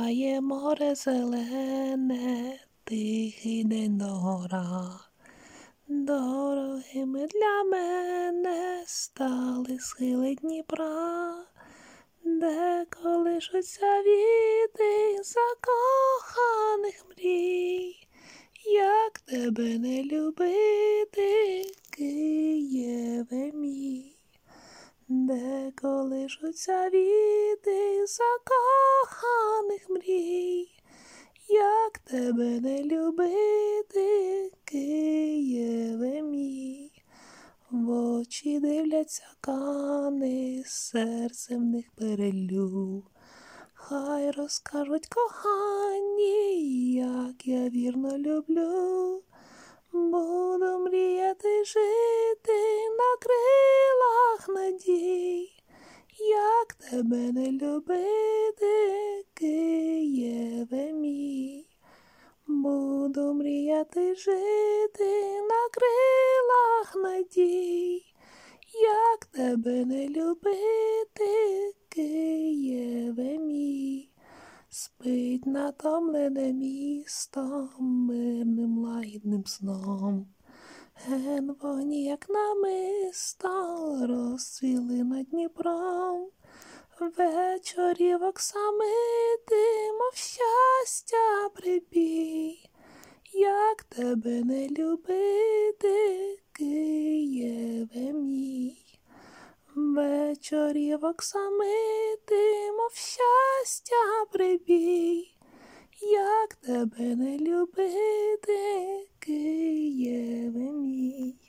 Сяє море зелене, тихий день догора. Дорогими для мене стали схили Дніпра, де колишуться віти закоханих мрій. Як тебе не любити, Києве мій, де колишуться віти закоханих мрій. Як тебе не любити, Києве мій, в очі дивляться кани, серце в них перелю. Хай розкажуть кохані, як я вірно люблю. Буду мріяти жити на крилах надій. Як тебе не любити, Києве мій, буду мріяти жити на крилах надій. Як тебе не любити, Києве мій, спить натомлене місто мирним лагідним сном. Ген вогні, як намисто, розцвіли над Дніпром. Вечорів оксамити, мов щастя прибій. Як тебе не любити, Києве мій, вечорів оксамити, мов щастя прибій. Як тебе не любити, Києве мій.